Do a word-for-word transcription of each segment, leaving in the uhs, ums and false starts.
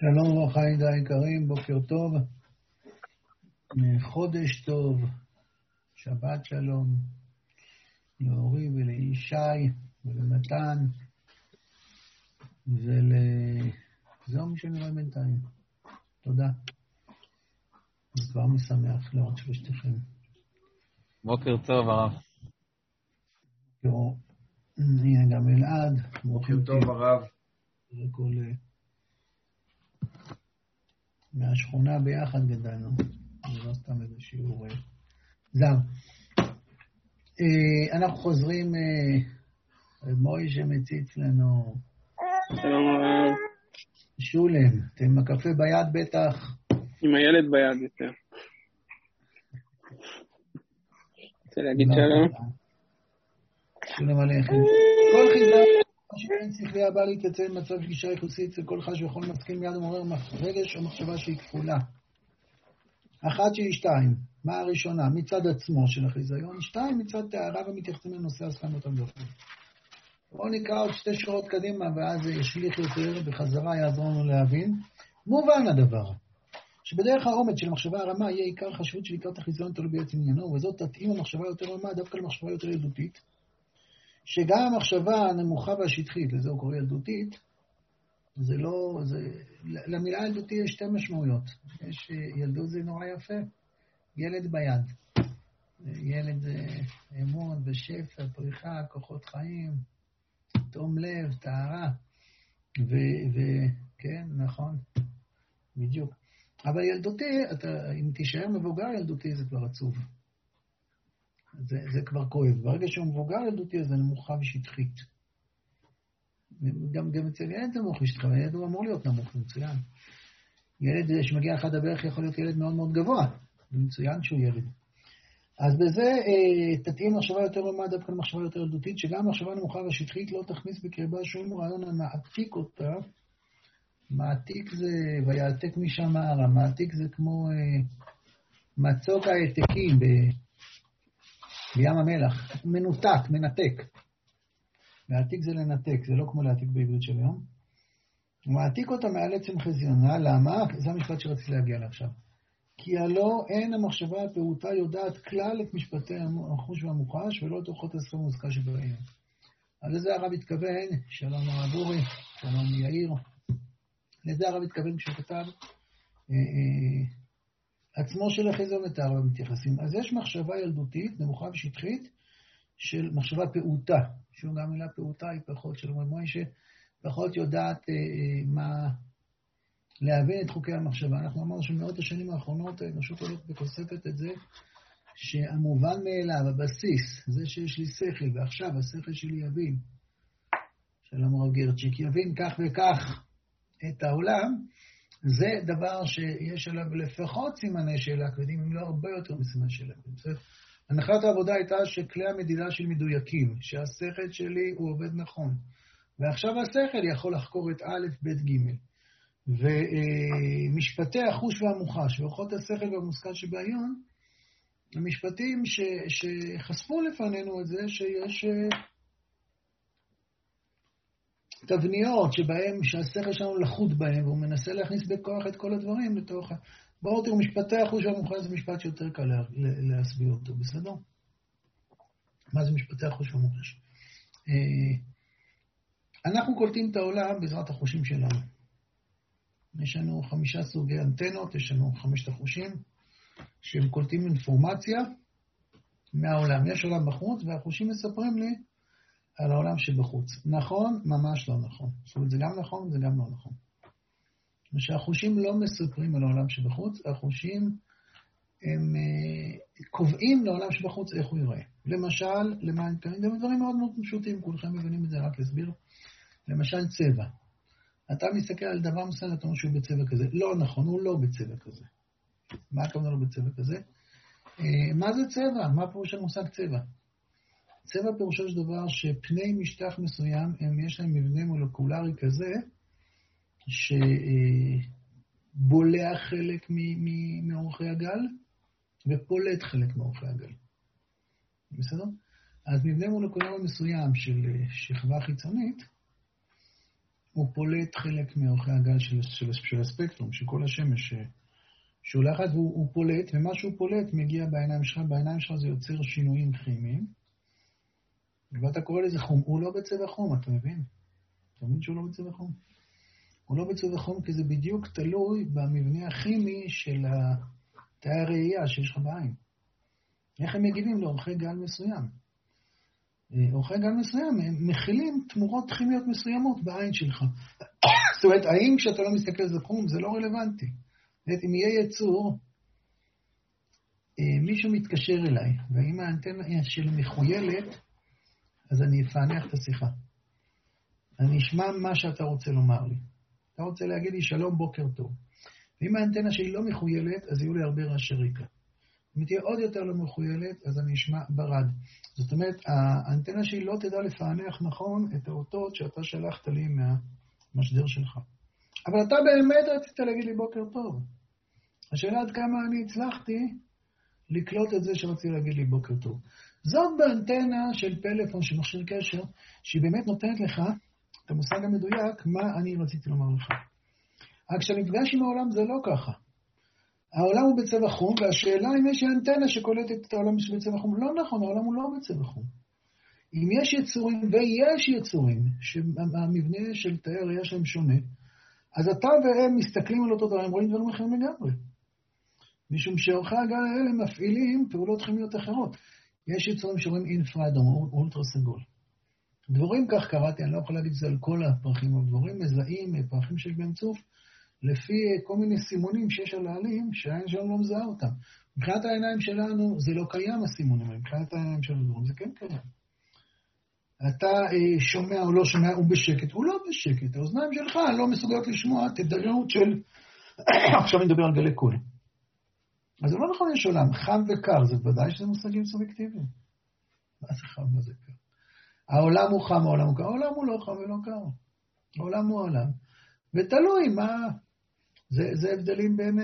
שלום וברכה היקרים, בוקר טוב, חודש טוב, שבת שלום, לאורי ולישי ולמתן ולזהו מי שנראה בינתיים. תודה. זה כבר משמח לראות שלושתכם. בוקר טוב הרב. הנה גם אלעד. בוקר טוב הרב. כל מהשכונה ביחד גדלנו, זה לא סתם איזה שיעור זר. אנחנו חוזרים, מוי שמציץ לנו. שלום הרב. שולם, אתם עם הקפה ביד בטח. עם הילד ביד יותר. רוצה להגיד שלום? שלום עליכם. כל חיזר שאין שכלי הבא להתייצב במצב של גישה יחוסית אצל כל חש ויכול מסכים מיד ומעורר רגש או מחשבה שהיא כפולה. אחת שהיא שתיים. מה הראשונה? מצד עצמו של החיזיון. שתיים מצד תאריו המתייחסים לנושא הסכמות המדוחות. בואו נקרא עוד שתי שורות קדימה ואז ישליך יותר בחזרה יעזור לנו להבין. מובן הדבר. שבדרך העומד של המחשבה הרמה יהיה עיקר חשיבות של עיקר החיזיון תלוי בעצם עניינו, וזאת תתאים המחשבה יותר רמה דווקא למחשבה יותר ילדותית. שגם המחשבה הנמוכה והשטחית, לזה הוא קורא ילדותית, זה לא, זה, למילה ילדותי יש שתי משמעויות. יש, ילדות זה נורא יפה, ילד ביד. ילד אמון ושפע, פריחה, כוחות חיים, תום לב, טהרה, וכן, נכון, בדיוק. אבל ילדותי, אתה, אם תישאר מבוגר ילדותי זה כבר עצוב. זה, זה כבר כואב. ברגע שהוא מבוגר ילדותי, זה נמוכה ושטחית. גם, גם אצל ילד זה נמוך ושטחית, אבל ילד הוא אמור להיות נמוך, מצוין. ילד שמגיע אחד הברך יכול להיות ילד מאוד מאוד גבוה, מצוין שהוא ילד. אז בזה אה, תתאים מחשבה יותר רמה דווקא למחשבה יותר ילדותית, שגם מחשבה נמוכה ושטחית לא תכניס בקרבה שום רעיון המעתיק אותה. מעתיק זה, ויעתק משם הערה, מעתיק זה כמו אה, מצוק העתקים ב... בים המלח, מנותק, מנתק. להעתיק זה לנתק, זה לא כמו להעתיק בעברית של היום. הוא מעתיק אותה מעל עצם חזיונה, למה? זה המשפט שרציתי להגיע לעכשיו. כי הלא אין המחשבה הפעוטה יודעת כלל את משפטי החוש והמוחש, ולא את אורחות הסכם המוזכר שבהם. אז לזה הרב התכוון, שלום הרב אורי, שלום יאיר, לזה הרב התכוון כשהוא כתב, אה, אה, עצמו של החיזיון לתאר במתייחסים. אז יש מחשבה ילדותית, נמוכה ושטחית, של מחשבה פעוטה, שהוא גם מילה פעוטה היא פחות, של אומר מוישה, פחות יודעת אה, אה, מה, להבין את חוקי המחשבה. אנחנו אמרנו שמאות השנים האחרונות, האנושות הולכת וחושפת את זה, שהמובן מאליו, הבסיס, זה שיש לי שכל, ועכשיו השכל שלי יבין, שלום הרב גרצ'יק, יבין כך וכך את העולם, זה דבר שיש עליו לפחות סימני שאלה כבדים, אם לא הרבה יותר מסימני שאלה כבדים. הנחת העבודה הייתה שכלי המדידה של מדויקים, שהשכל שלי הוא עובד נכון. ועכשיו השכל יכול לחקור את א', ב', ג'. ומשפטי החוש והמוחש, ואורחות השכל והמושכל שבעיון, המשפטים ש, שחשפו לפנינו את זה שיש תבניות שבהם, שהשכל שלנו לחוד בהם, והוא מנסה להכניס בכוח את כל הדברים לתוך... בואו תראו, משפטי החוש והמוחש זה משפט שיותר קל לה, להסביר אותו, בסדר? מה זה משפטי החוש והמוחש? אנחנו קולטים את העולם בעזרת החושים שלנו. יש לנו חמישה סוגי אנטנות, יש לנו חמשת החושים, שהם קולטים אינפורמציה מהעולם. יש עולם בחוץ, והחושים מספרים לי על העולם שבחוץ. נכון? ממש לא נכון. זאת אומרת, זה גם נכון, זה גם לא נכון. שהחושים לא מספרים על העולם שבחוץ, החושים הם uh, קובעים לעולם שבחוץ איך הוא יראה. למשל, למה הם קוראים? גם דברים מאוד מאוד פשוטים, כולכם מבינים את זה, רק להסביר. למשל, צבע. אתה מסתכל על דבר מסוים, אתה אומר שהוא בצבע כזה. לא נכון, הוא לא בצבע כזה. מה הכוונה לא בצבע כזה? Uh, מה זה צבע? מה פירוש המושג צבע? צבע פירושו של דבר שפני משטח מסוים, הם יש להם מבנה מולקולרי כזה, שבולע חלק מאורכי הגל, ופולט חלק מאורכי הגל. בסדר? אז מבנה מולקולרי מסוים של שכבה חיצונית, הוא פולט חלק מאורכי הגל של, של, של הספקטרום, של כל השמש שולחת, והוא הוא פולט, ומה שהוא פולט מגיע בעיניים שלך, בעיניים שלך זה יוצר שינויים כימיים, ואתה קורא לזה חום. הוא לא בצבע חום, אתה מבין? אתה מבין שהוא לא בצבע חום? הוא לא בצבע חום כי זה בדיוק תלוי במבנה הכימי של תאי הראייה שיש לך בעין. איך הם מגיבים לאורכי גל מסוים? אורכי גל מסוים הם מכילים תמורות כימיות מסוימות בעין שלך. זאת אומרת, האם כשאתה לא מסתכל על זה חום, זה לא רלוונטי. אם יהיה יצור, מישהו מתקשר אליי, ואם האנטנה שלי מחוילת, אז אני אפענח את השיחה. אני אשמע מה שאתה רוצה לומר לי. אתה רוצה להגיד לי שלום, בוקר טוב. ואם האנטנה שלי לא מחוילת, אז יהיו לי הרבה רעשי רקע. אם תהיה עוד יותר לא מחוילת, אז אני אשמע ברד. זאת אומרת, האנטנה שלי לא תדע לפענח נכון את האותות שאתה שלחת לי מהמשדר שלך. אבל אתה באמת רצית להגיד לי בוקר טוב. השאלה עד כמה אני הצלחתי לקלוט את זה שרציתי להגיד לי בוקר טוב. זאת באנטנה של פלאפון, של מכשיר קשר, שהיא באמת נותנת לך את המושג המדויק, מה אני רציתי לומר לך. רק כשנפגש עם העולם זה לא ככה. העולם הוא בצבע חום, והשאלה אם יש אנטנה שקולטת את העולם בצבע חום. לא נכון, העולם הוא לא בצבע חום. אם יש יצורים, ויש יצורים, שהמבנה של תאי הראייה שלהם שונה, אז אתה והם מסתכלים על אותו דבר, הם רואים דברים אחרים לגמרי. משום שאורכי הגל האלה מפעילים פעולות כימיות אחרות. יש יצורים שרואים אינפרא-אדום, אולטרה סגול. דבורים, כך קראתי, אני לא יכול להגיד את זה על כל הפרחים, אבל דבורים מזהים, פרחים שיש בהם צוף, לפי כל מיני סימונים שיש על העלים, שהעין שלנו לא מזהה אותם. מבחינת העיניים שלנו זה לא קיים הסימונים, מבחינת העיניים של הדבורים זה כן קיים. אתה אה, שומע או לא שומע, הוא בשקט, הוא לא בשקט. האוזניים שלך לא מסוגלות לשמוע תדירות של... עכשיו אני מדבר על גלי קול. אז זה לא נכון, יש עולם, חם וקר, זה ודאי שזה מושגים סובייקטיביים. מה זה חם, מה זה קר? העולם הוא חם, העולם הוא קר, העולם הוא לא חם ולא קר. העולם הוא עולם. ותלוי מה... זה, זה הבדלים בין,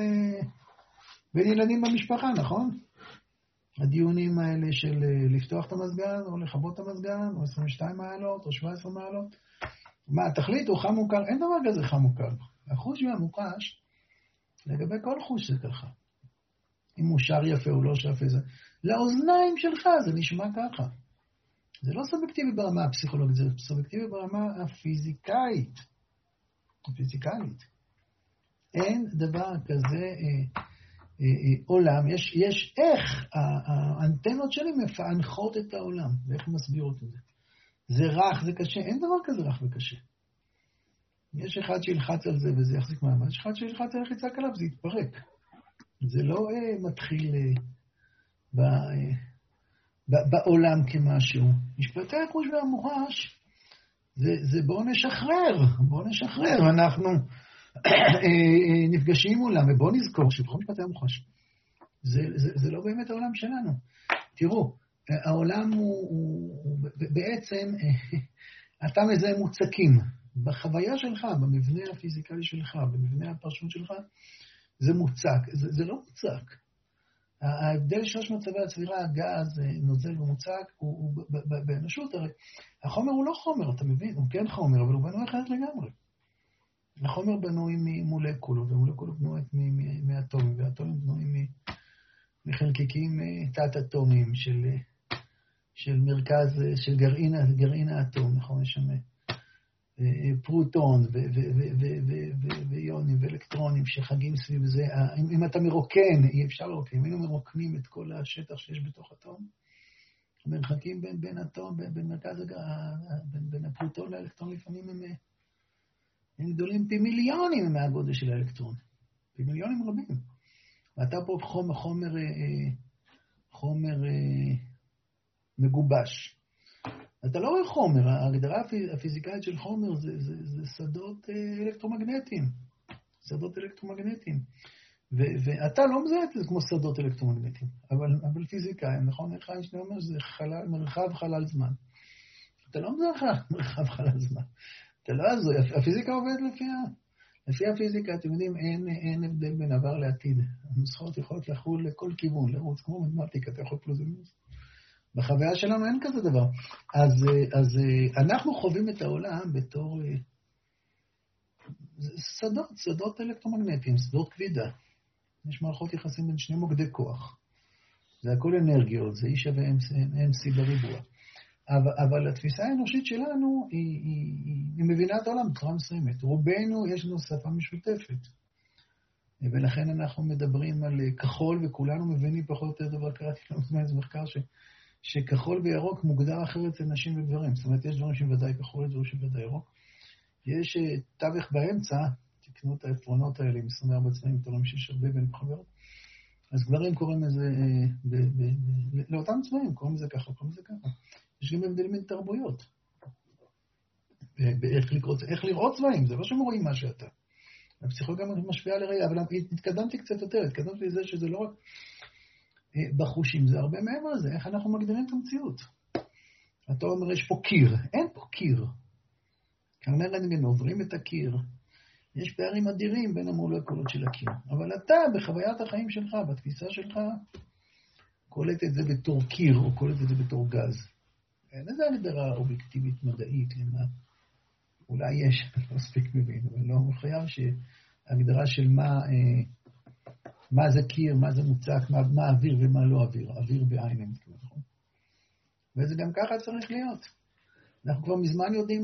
בין ילדים במשפחה, נכון? הדיונים האלה של לפתוח את המזגן, או לכבות את המזגן, או עשרים ושתיים מעלות, או שבע עשרה מעלות. מה, התכלית הוא חם וקר? אין דבר כזה חם וקר. החוש והמוחש, לגבי כל חוש זה ככה. אם הוא שר יפה או לא שר יפה זה. לאוזניים שלך זה נשמע ככה. זה לא סובייקטיבי ברמה הפסיכולוגית, זה סובייקטיבי ברמה הפיזיקאית. הפיזיקלית. אין דבר כזה אה, אה, אה, עולם, יש, יש איך האנטנות שלי מפענחות את העולם, ואיך מסבירות את זה. זה רך, זה קשה, אין דבר כזה רך וקשה. יש אחד שילחץ על זה וזה יחזיק מעמד, יש אחד שילחץ על לחיצה קלה וזה יתפרק. זה לא אה, מתחיל אה, ב, אה, ב, בעולם כמשהו. משפטי החוש והמוחש, זה, זה בואו נשחרר, בואו נשחרר, אנחנו נפגשים מולם, ובואו נזכור שבכל משפטי המוחש, זה, זה, זה לא באמת העולם שלנו. תראו, העולם הוא, הוא, הוא בעצם, אתה מזהה מוצקים, בחוויה שלך, במבנה הפיזיקלי שלך, במבנה הפרשנות שלך, זה מוצק, זה, זה לא מוצק. ההבדל שלוש מצבי הצבירה, הגז, נוזל ומוצק, הוא, הוא באנושות, הרי החומר הוא לא חומר, אתה מבין? הוא כן חומר, אבל הוא בנוי אחרת לגמרי. החומר בנוי ממולקולות, ומולקולות בנויות מאטומים, והאטומים בנויים מחלקיקים תת-אטומיים של, של מרכז, של גרעין, גרעין האטום, נכון? יש שם פרוטון ויונים ואלקטרונים שחגים סביב זה. אם, אם אתה מרוקן, אי אפשר לרוקן, אם היינו מרוקנים את כל השטח שיש בתוך אטום, המרחקים בין, בין אטום, בין, בין מרכז, בין, בין הפרוטון לאלקטרון לפעמים הם, הם גדולים פי מיליונים מהגודל של האלקטרון. פי מיליונים רבים. ואתה פה חומר, חומר, חומר מגובש. אתה לא רואה חומר, ההגדרה הפיזיקלית של חומר זה, זה, זה שדות אלקטרומגנטיים. שדות אלקטרומגנטיים. ו- ואתה לא מזהה את זה כמו שדות אלקטרומגנטיים, אבל, אבל פיזיקאים, נכון? איך איינשטיין אומר שזה חלל, מרחב חלל זמן. אתה לא מזהה מרחב חלל זמן. אתה לא הזוי, הפיזיקה עובדת לפי, לפי הפיזיקה, אתם יודעים, אין, אין הבדל בין עבר לעתיד. הנוסחות יכולות לחול לכל כיוון, לרוץ כמו מתמטיקה, אתה יכול פלוס ומינוס. בחוויה שלנו אין כזה דבר. אז, אז אנחנו חווים את העולם בתור, זה שדות, שדות אלקטרומגנטיים, שדות כבידה. יש מערכות יחסים בין שני מוקדי כוח. זה הכל אנרגיות, זה אי שווה אם סי בריבוע. אבל, אבל התפיסה האנושית שלנו היא, היא, היא, היא מבינה את העולם בצורה מסוימת. רובנו יש לנו שפה משותפת. ולכן אנחנו מדברים על כחול, וכולנו מבינים פחות או יותר דבר, קראתי לא מזמן איזה מחקר ש, שכחול וירוק מוגדר אחרת אצל נשים וגברים. זאת אומרת, יש דברים שבוודאי כחול, יש דברים שבוודאי ירוק. יש תווך באמצע, תקנו את העפרונות האלה עם עשרים וארבע צבעים, תראו שיש הרבה בין חברות. אז גברים קוראים לזה, ב, ב, ב, לאותם צבעים, קוראים לזה ככה, קוראים לזה ככה. יש גם הבדלים בין תרבויות. באיך לראות, איך לראות צבעים, זה לא שהם רואים מה שאתה. הפסיכולוגיה משפיעה לראייה, אבל התקדמתי קצת יותר, התקדמתי לזה שזה לא רק בחושים, זה הרבה מעבר לזה, איך אנחנו מגדירים את המציאות. אתה אומר, יש פה קיר, אין פה קיר. קרני רנטגן עוברים את הקיר, יש פערים אדירים בין המולקולות של הקיר, אבל אתה, בחוויית החיים שלך, בתפיסה שלך, קולט את זה בתור קיר, או קולט את זה בתור גז. אין איזה הגדרה אובייקטיבית מדעית למה. אולי יש, אני לא מספיק מבין, אבל לא מחייב שהגדרה של מה, מה זה קיר, מה זה מוצק, מה, מה אוויר ומה לא אוויר. אוויר בעין, נכון? וזה גם ככה צריך להיות. אנחנו כבר מזמן יודעים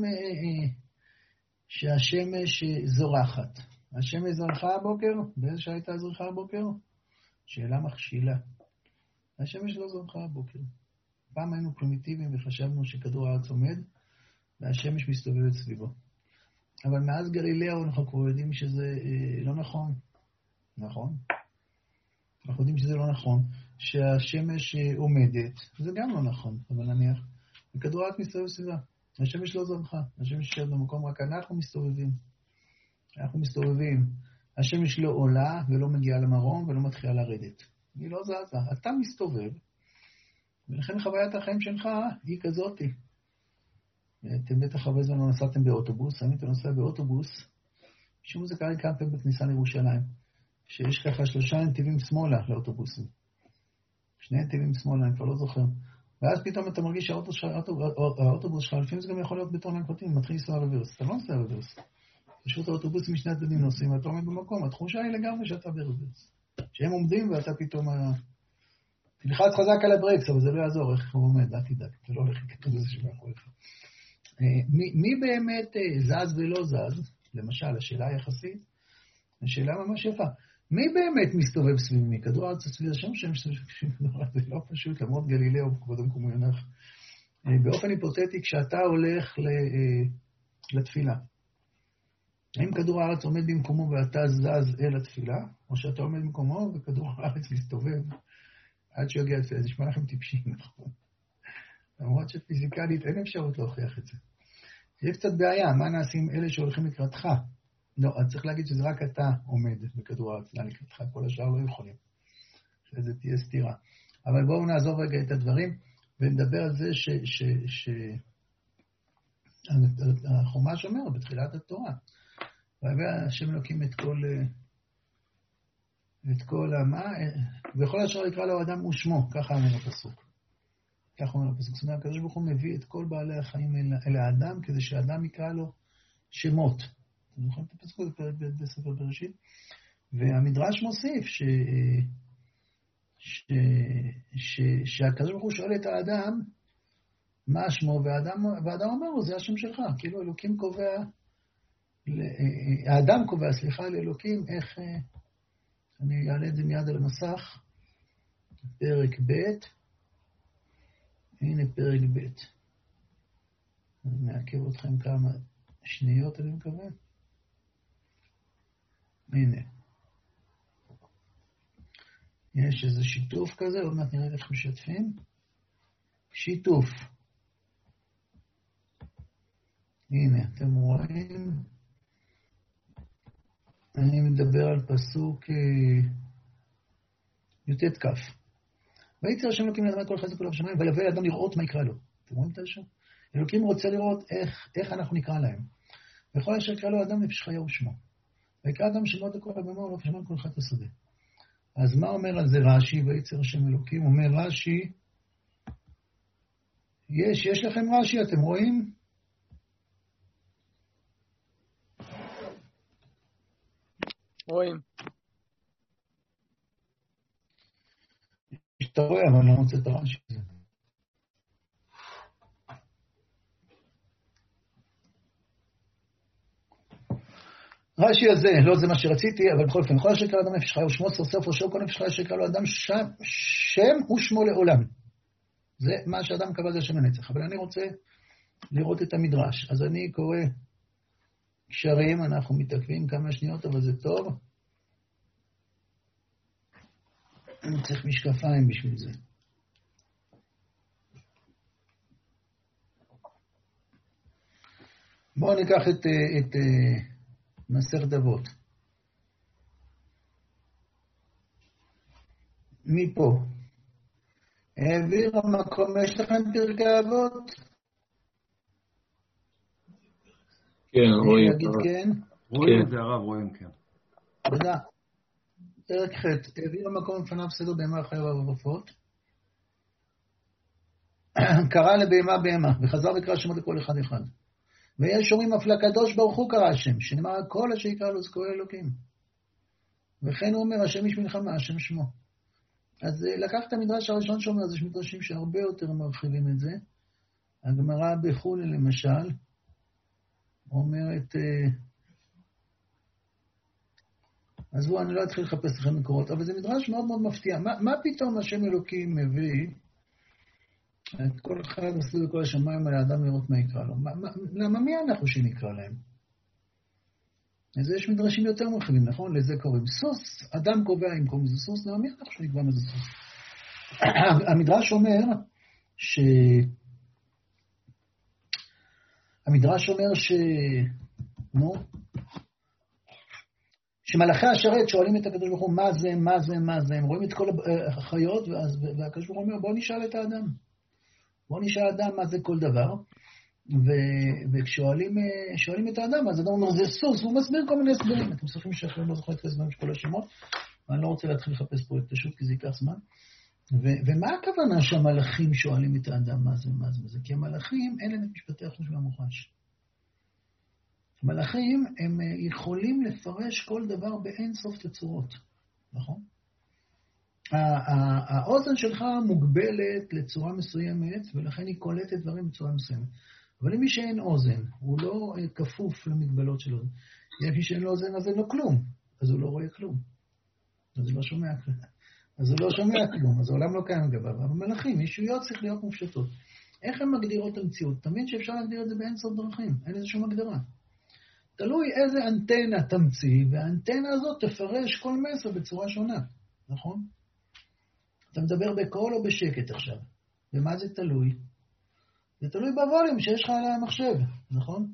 שהשמש זורחת. השמש זרחה הבוקר? באיזה שעה הייתה זרחה הבוקר? שאלה מכשילה. השמש לא זרחה הבוקר. פעם היינו פרימיטיביים וחשבנו שכדור הארץ עומד, והשמש מסתובבת סביבו. אבל מאז גלילאו אנחנו כבר יודעים שזה אה, לא נכון. נכון? אנחנו יודעים שזה לא נכון. שהשמש אה, עומדת, זה גם לא נכון, אבל נניח. וכדור הארץ מסתובב סביבה. השמש לא זרחה. השמש יושב במקום, רק אנחנו מסתובבים. אנחנו מסתובבים. השמש לא עולה ולא מגיעה למרום ולא מתחילה לרדת. היא לא זזה. אתה מסתובב. ולכן חוויית החיים שלך היא כזאת. אתם בטח הרבה זמן לא נסעתם באוטובוס, אני אתה נוסע באוטובוס, משום זה קרה לי כמה פעמים בכניסה לירושלים, שיש ככה שלושה נתיבים שמאלה לאוטובוסים. שני נתיבים שמאלה, אני כבר לא זוכר. ואז פתאום אתה מרגיש שהאוטובוס שלך, לפעמים זה גם יכול להיות בטון הנקוטים, מתחיל לנסוע רוורס. אתה לא נוסע רוורס. פשוט האוטובוסים משני הצדדים נוסעים, ואתה עומד במקום, התחושה היא לגמרי שאתה ברוורס. שהם עומדים ואתה פתאום... תלחץ חזק על הברקס, אבל זה לא יעזור, איך הוא עומד, אל תדאג, זה לא הולך לכתוב איזה שמאחוריך. מי, מי באמת זז ולא זז, למשל, השאלה היחסית, השאלה ממש יפה, מי באמת מסתובב סביב מי? כדור הארץ סביב השם שם, זה לא פשוט, למרות גלילאו, קודם כמו יונח. באופן היפותטי, כשאתה הולך לתפילה, האם כדור הארץ עומד במקומו ואתה זז אל התפילה, או שאתה עומד במקומו וכדור הארץ מסתובב עד שיגיע לתפילה? זה נשמע לכם טיפשי, נכון? למרות שפיזיקלית אין אפשרות להוכיח את זה. יש קצת בעיה, מה נעשים אלה שהולכים לקראתך? לא, אז צריך להגיד שזה רק אתה עומד בכדור הארץ לקראתך, כל השאר לא יכולים. שזה תהיה סתירה. אבל בואו נעזוב רגע את הדברים, ונדבר על זה ש... ש, ש החומש אומר בתחילת התורה. והבא השם אלוקים את כל... את כל המה, וכל השאר לקרא לו אדם ושמו, ככה אומר הפסוק. ככה אומר הפסוק. זאת אומרת, הקדוש ברוך הוא מביא את כל בעלי החיים אל, אל האדם, כדי שהאדם יקרא לו שמות. אתם זוכרים את הפסוק בספר בראשית? והמדרש מוסיף ש, ש, ש, שהקדוש ברוך הוא שואל את האדם, מה שמו, והאדם, והאדם אומר לו, זה השם שלך. כאילו אלוקים קובע, האדם קובע, סליחה, לאלוקים, איך, אני אעלה את זה מיד על המסך, פרק ב', הנה פרק ב'. אני מעכב אתכם כמה שניות, אני מקווה. הנה. יש איזה שיתוף כזה, עוד מעט נראה איך משתפים. שיתוף. הנה, אתם רואים? אני מדבר על פסוק י"ט כ'. ויצר השם אלוקים לאדם את כל חסד כולו בשמיים, ויבא אל האדם לראות מה יקרא לו. אתם רואים את זה? אלוקים רוצה לראות איך, איך אנחנו נקרא להם. וכל אשר יקרא לו האדם נפש חיה ושמו. ויקרא אדם שמות לכל הבמה ולא כשמות כל חת השדה. אז מה אומר על זה רש"י? ויצר השם אלוקים, אומר רש"י, יש, יש לכם רש"י, אתם רואים? רואים. אתה רואה, אבל אני לא רוצה את הרעש הזה. רש"י הזה, לא זה מה שרציתי, אבל בכל אופן, כל אשר יקרא לאדם נפש חיה ושמו סוף ראשו, כל נפש חיה שיקרא לו אדם שם, שם ושמו לעולם. זה מה שאדם קבע, זה שם הנצח. אבל אני רוצה לראות את המדרש. אז אני קורא קשרים, אנחנו מתעכבים כמה שניות, אבל זה טוב. אני צריך משקפיים בשביל זה. בואו ניקח את, את מסכת אבות. מפה. העביר המקום, יש לכם פרקי אבות? כן, רואים. להגיד כן? רואים זה הרב, רואים כן. תודה. פרק ח' העביר המקום לפניו סדר בהמה חיה ועופות. קרא לבהמה בהמה, וחזר וקרא שמות לכל אחד אחד. ויש שומעים אף לקדוש ברוך הוא קרא השם, שנאמר כל אשר יקרא לו זכור אלוקים. וכן הוא אומר, השם איש מלחמה, השם שמו. אז לקח את המדרש הראשון שאומר, אז יש מדרשים שהרבה יותר מרחיבים את זה. הגמרא בחולין למשל, אומרת, אז בואו, אני לא אתחיל לחפש לכם מקורות, אבל זה מדרש מאוד מאוד מפתיע. מה, מה פתאום השם אלוקים מביא את כל אחד מסלול לכל השמיים על האדם לראות מה יקרא לו? מה, מה, למה מי אנחנו שנקרא להם? אז יש מדרשים יותר מרחיבים, נכון? לזה קוראים סוס. אדם קובע אם קוראים לזה סוס, למה מי אנחנו שנקבע מה זה סוס? המדרש אומר ש... המדרש אומר ש... נו? שמלאכי השרת שואלים את הקדוש ברוך הוא, מה זה, מה זה, מה זה? הם רואים את כל החיות, והקדוש ברוך הוא אומר, בוא נשאל את האדם. בוא נשאל האדם מה זה כל דבר. וכששואלים את האדם, אז האדם אומר, זה סוס, הוא מסביר כל מיני הסברים. אתם צריכים שאחרים לא זוכרים את הסברים של כל השמות, ואני לא רוצה להתחיל לחפש פה את פשוט, כי זה ייקח זמן. ומה הכוונה שהמלאכים שואלים את האדם מה זה, מה זה, מה זה? כי המלאכים אין להם את משפטי החוש והמוחש. המלאכים הם יכולים לפרש כל דבר באין סוף תצורות, נכון? האוזן שלך מוגבלת לצורה מסוימת, ולכן היא קולטת דברים בצורה מסוימת. אבל למי שאין אוזן, הוא לא כפוף למגבלות של אוזן. למי שאין לו אוזן, אז אין לו כלום, אז הוא לא רואה כלום. אז הוא לא שומע כלום. אז הוא לא שומע כלום, אז העולם לא קיים לגביו. אבל מלאכים, ישויות צריך להיות מופשטות. איך הם מגדירות את המציאות? תמיד שאפשר להגדיר את זה באין סוף דרכים, אין איזה שום הגדרה. תלוי איזה אנטנה תמציא, והאנטנה הזאת תפרש כל מסר בצורה שונה, נכון? אתה מדבר בקול או בשקט עכשיו. ומה זה תלוי? זה תלוי בווליום שיש לך על המחשב, נכון?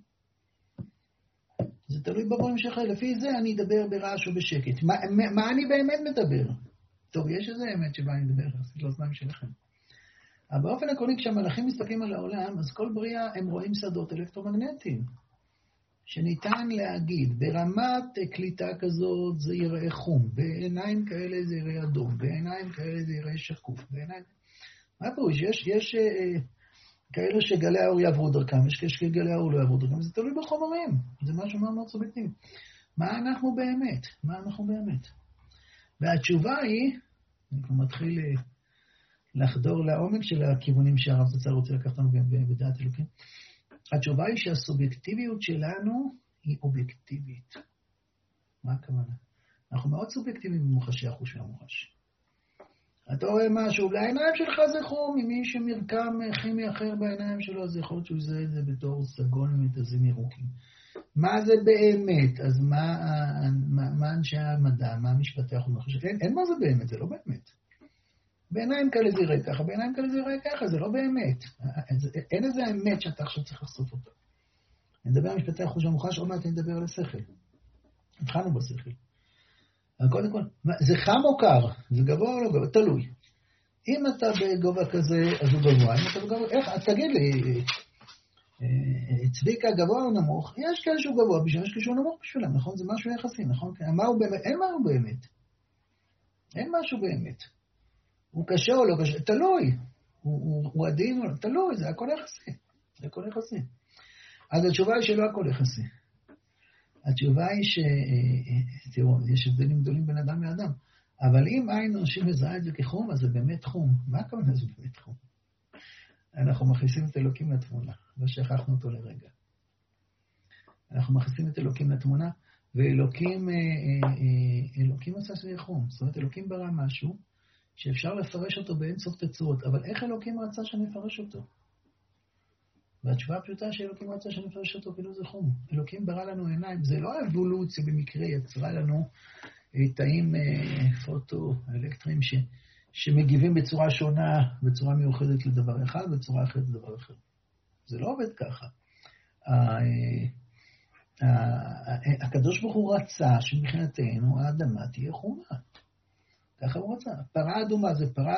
זה תלוי בווליום שלך, לפי זה אני אדבר ברעש או בשקט. מה, מה אני באמת מדבר? טוב, יש איזה אמת שבה אני מדבר, אז לא זמן שלכם. אבל באופן עקרוני, כשהמלאכים מסתכלים על העולם, אז כל בריאה הם רואים שדות אלקטרומגנטיים. שניתן להגיד, ברמת קליטה כזאת זה יראה חום, בעיניים כאלה זה יראה אדום, בעיניים כאלה זה יראה שקוף, בעיניים... מה פירוש? יש, יש אה, כאלה שגלי האור יעברו דרכם, יש כאלה שגלי האור לא יעברו דרכם, זה תלוי בחומרים, זה משהו מאוד מאוד סובייקטיבי. מה אנחנו באמת? מה אנחנו באמת? והתשובה היא, אני כבר מתחיל לחדור לעומק של הכיוונים שהרב זצ"ל רוצה לקחת לנו בדעת אלוקים, התשובה היא שהסובייקטיביות שלנו היא אובייקטיבית. מה הכוונה? אנחנו מאוד סובייקטיביים במוחשי החוש והמוחש. אתה רואה משהו, לעיניים שלך זה חום, אם מי שמרקם כימי אחר בעיניים שלו, אז יכול להיות שהוא יזהה את זה בתור סגול ומתזים ירוקים. מה זה באמת? אז מה, מה, מה אנשי המדע, מה משפטי החוש והמוחש? אין, אין מה זה באמת, זה לא באמת. בעיניים כאלה זה יראה ככה, בעיניים כאלה זה יראה ככה, זה לא באמת. אין איזה אמת שאתה עכשיו צריך לחשוף אותה. אני מדבר על משפטי החוש והמוחש, עוד מעט אני מדבר על השכל. התחלנו בשכל. אבל קודם כל, זה חם או קר? זה גבוה או לא גבוה? תלוי. אם אתה בגובה כזה, אז הוא גבוה. אם אתה בגובה, איך? תגיד לי, צביקה גבוה או נמוך? יש כאלה שהוא גבוה בשביל, יש כאלה שהוא נמוך בשבילם, נכון? זה משהו יחסי, נכון? מה הוא באמת? אין מה הוא באמת. אין משהו באמת. הוא קשה או לא קשה? תלוי. הוא, הוא, הוא עדין או לא? תלוי, זה הכל יחסי. זה הכל יחסי. אז התשובה היא שלא הכל יחסי. התשובה היא ש... תראו, יש הבדלים גדולים בין אדם לאדם, אבל אם עין אנשים מזהה את זה כחום, אז זה באמת חום. מה הכוונה זה באמת חום? אנחנו מכניסים את אלוקים לתמונה, ושכחנו אותו לרגע. אנחנו מכניסים את אלוקים לתמונה, ואלוקים אלוקים עשה שזה חום. זאת אומרת, אלוקים ברא משהו שאפשר לפרש אותו באין סוף תצורות, אבל איך אלוקים רצה שנפרש אותו? והתשובה הפשוטה שאלוקים רצה שנפרש אותו כאילו זה חום. אלוקים ברא לנו עיניים, זה לא אבולוציה במקרה, יצרה לנו תאים פוטו-אלקטריים ש, שמגיבים בצורה שונה, בצורה מיוחדת לדבר אחד, בצורה אחרת לדבר אחר. זה לא עובד ככה. הקדוש ברוך הוא רצה שמבחינתנו האדמה תהיה חומה. ככה הוא רצה. פרה אדומה זה פרה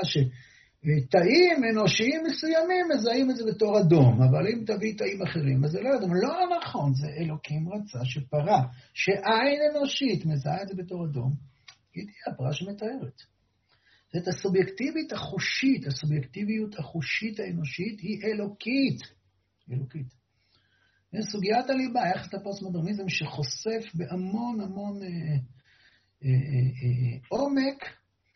שתאים אנושיים מסוימים מזהים את זה בתור אדום, אבל אם תביא תאים אחרים, אז זה לא אדום. לא נכון, זה אלוקים רצה שפרה, שעין אנושית מזהה את זה בתור אדום, היא תהיה הפרה שמתארת. זאת הסובייקטיבית החושית, הסובייקטיביות החושית האנושית היא אלוקית. אלוקית. זה סוגיית הליבה, היחס לפוסט-מודרניזם שחושף בהמון המון אה, אה, אה, אה, עומק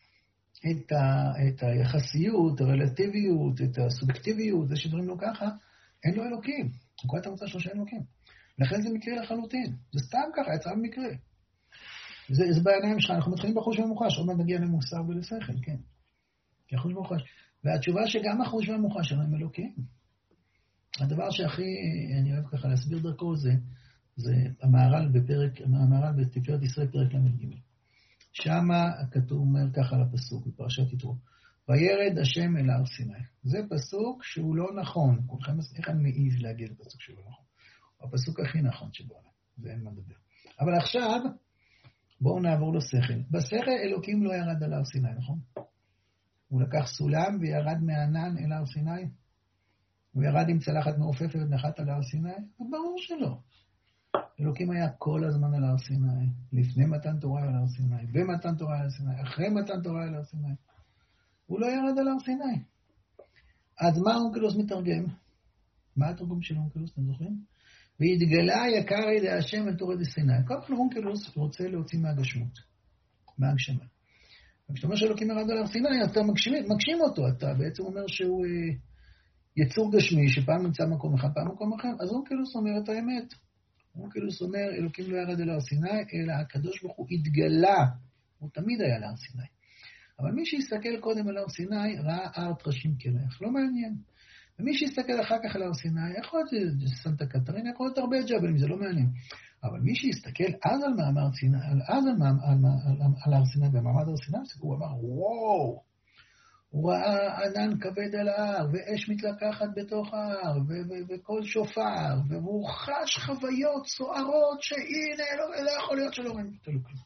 את, ה, את היחסיות, הרלטיביות, את הסובייקטיביות, זה שדברים לא ככה, אין לו אלוקים. נקודת המוצא שלו שאין אלוקים. לכן זה מקרה לחלוטין. זה סתם ככה, יצא במקרה. זה, זה בעיניים שלך, אנחנו מתחילים בחוש ומוחש, עוד מעט נגיע למוסר ולשכל, כן. כי החוש ומוחש. והתשובה שגם החוש ומוחש שלנו הם אלוקים. הדבר שהכי, אני אוהב ככה להסביר דרכו זה, זה המהר"ל בפרק, המהר"ל בתפארת ישראל פרק למ"ג. שמה הכתוב אומר ככה לפסוק, בפרשת יתרו. וירד השם אל הר סיני. זה פסוק שהוא לא נכון. כולכם, איך אני מעיז להגיד לפסוק שהוא לא נכון? הוא הפסוק הכי נכון שבעולם. זה אין מה לדבר. אבל עכשיו, בואו נעבור לשכל. בשכל אלוקים לא ירד על הר סיני, נכון? הוא לקח סולם וירד מהענן אל הר סיני. הוא ירד עם צלחת מעופפת ונחת על הר סיני? ברור שלא. אלוקים היה כל הזמן על הר סיני, לפני מתן תורה על הר סיני, במתן תורה על הר סיני, אחרי מתן תורה על הר סיני. הוא לא ירד על הר סיני. אז מה אונקלוס מתרגם? מה התרגום של אונקלוס, אתם זוכרים? והתגלה יקר ידי השם אל תורה דסיני. כל פעם אונקלוס רוצה להוציא מהגשמות, מהגשמה. וכשאתה אומר שאלוקים ירד על הר סיני, אתה מגשים, מגשים אותו, אתה בעצם אומר שהוא אה, יצור גשמי, שפעם נמצא מקום אחד, פעם מקום אחר, אז אונקלוס אומר את האמת. אונקלוס אומר, אלוקים לא ירד על הר סיני, אלא הקדוש ברוך הוא התגלה, הוא תמיד היה על הר סיני. אבל מי שיסתכל קודם על הר סיני, ראה הר טרשים קרח, לא מעניין. ומי שיסתכל אחר כך על הר סיני, יכול להיות סנטה קטרינה, יכול להיות הרבה ג'בלים, זה לא מעניין. אבל מי שיסתכל אז על מאמר סיני, אז על, על, על, על, על הר סיני, במעמד הר סיני, הוא אמר, וואו, הוא ראה ענן כבד על ההר, ואש מתלקחת בתוך ההר, ו- ו- וכל שופר, והוא חש חוויות סוערות, שהנה, לא, לא יכול להיות שלא ראינו את אלוקים.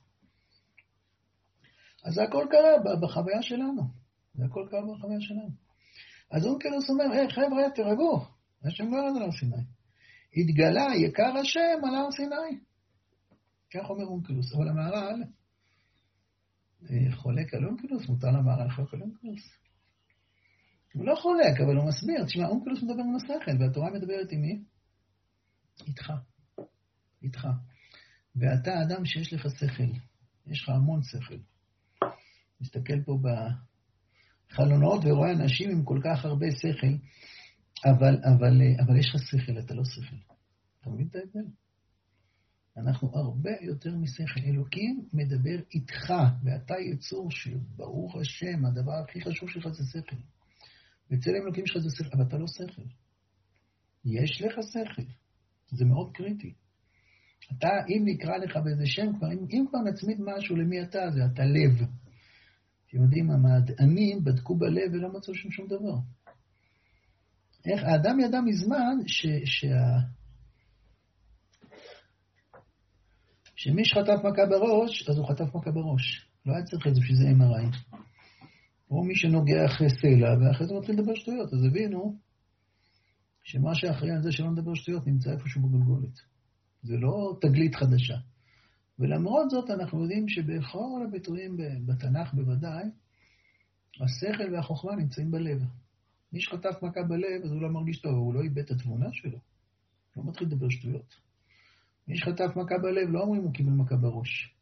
אז זה הכל קרה בחוויה שלנו. זה הכל קרה בחוויה שלנו. אז אונקלוס אומר, היי, חבר'ה, תרגעו, השם לא ירד על הר סיני. התגלה יקר השם על הר סיני. כך אומר אונקלוס. אבל המהר"ל, חולק על אונקלוס, מותר למהר"ל לחלוק על אונקלוס. הוא לא חולק, אבל הוא מסביר. תשמע, אונקלוס מדבר עם השכל, והתורה מדברת עם מי? איתך. איתך. ואתה אדם שיש לך שכל. יש לך המון שכל. מסתכל פה בחלונות ורואה אנשים עם כל כך הרבה שכל, אבל, אבל, אבל יש לך שכל, אתה לא שכל. אתה מבין את ההבדל? אנחנו הרבה יותר משכל. אלוקים מדבר איתך, ואתה יצור שברוך השם, הדבר הכי חשוב שלך זה שכל. בצלם אלוקים שלך זה שכל, אבל אתה לא שכל. יש לך שכל. זה מאוד קריטי. אתה, אם נקרא לך באיזה שם, כבר, אם, אם כבר נצמיד משהו למי אתה, זה אתה לב. אתם יודעים, המדענים בדקו בלב ולא מצאו שום שום דבר. איך, האדם ידע מזמן ש, שה... שמי שחטף מכה בראש, אז הוא חטף מכה בראש. לא היה צריך את זה בשביל זה אם איי. או מי שנוגע אחרי סלע, ואחרי זה מתחיל לדבר שטויות. אז הבינו שמה שאחרי על זה שלא נדבר שטויות נמצא איפשהו בגולגולת. זה לא תגלית חדשה. ולמרות זאת אנחנו יודעים שבכל הביטויים בתנ"ך בוודאי, השכל והחוכמה נמצאים בלב. מי שחטף מכה בלב, אז הוא לא מרגיש טוב, הוא לא איבד את התבונה שלו. לא מתחיל לדבר שטויות. מי שחטף מכה בלב, לא אומרים הוא קיבל מכה בראש.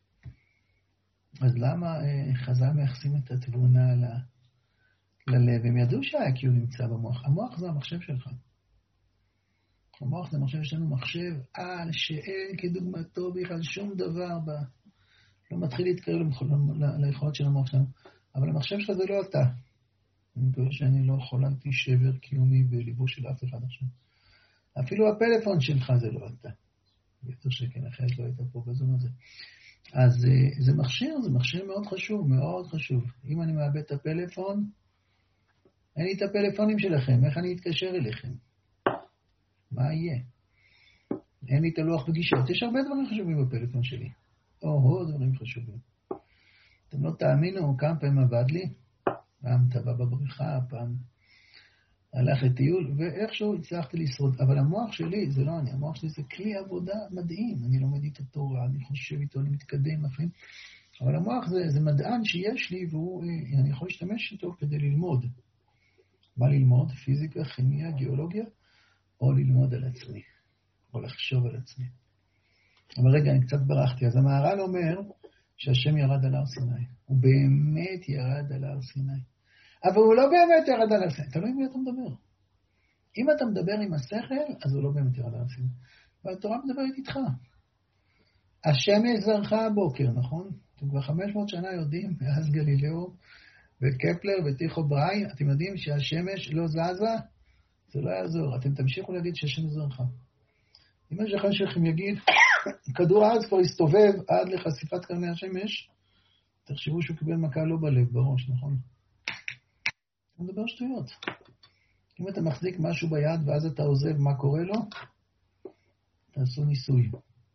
אז למה אה, חז"ל מייחסים את התבונה ל... ללב? הם ידעו שה-איי קיו נמצא במוח. המוח זה המחשב שלך. המוח זה מחשב, יש לנו מחשב על שאין כדוגמתו בכלל שום דבר ב... לא מתחיל להתקרב ליכולות של המוח שלנו. אבל המחשב שלך זה לא אתה. אני מקווה שאני לא חוללתי שבר קיומי בליבו של אף אחד עכשיו. אפילו הפלאפון שלך זה לא אתה. בטח שכן, אחרת לא היית פה בזום הזה. אז זה מכשיר, זה מכשיר מאוד חשוב, מאוד חשוב. אם אני מאבד את הפלאפון, אין לי את הפלאפונים שלכם, איך אני אתקשר אליכם? מה יהיה? אין לי את הלוח פגישות. יש הרבה דברים חשובים בפלאפון שלי. או, דברים חשובים. אתם לא תאמינו כמה פעמים עבד לי, פעם טבע בבריכה, פעם הלך לטיול, ואיכשהו הצלחתי לשרוד. אבל המוח שלי, זה לא אני, המוח שלי זה כלי עבודה מדהים. אני לומד איתו תורה, אני חושב איתו, אני מתקדם, אחרים. אבל המוח זה, זה מדען שיש לי, ואני יכול להשתמש איתו כדי ללמוד. מה ללמוד? פיזיקה, כימיה, גיאולוגיה, או ללמוד על עצמי, או לחשוב על עצמי. אבל רגע, אני קצת ברחתי. אז המהר"ל אומר שהשם ירד על הר סיני. הוא באמת ירד על הר סיני. אבל הוא לא באמת ירד על הר סיני. תלוי מי אתה מדבר. אם אתה מדבר עם השכל, אז הוא לא באמת ירד על הר סיני. והתורה מדברת איתך. השמש זרחה הבוקר, נכון? אתם כבר חמש מאות שנה יודעים, מאז גלילאו, וקפלר וטיכו בראי, אתם יודעים שהשמש לא זזה? זה לא יעזור. אתם תמשיכו להגיד שהשמש זרחה. אם השכן שלכם יגיד, כדור הארץ כבר הסתובב עד לחשיפת קרני השמש, תחשבו שהוא קיבל מכה לא בלב, בראש, נכון? הוא מדבר שטויות. אם אתה מחזיק משהו ביד ואז אתה עוזב, מה קורה לו? תעשו ניסוי.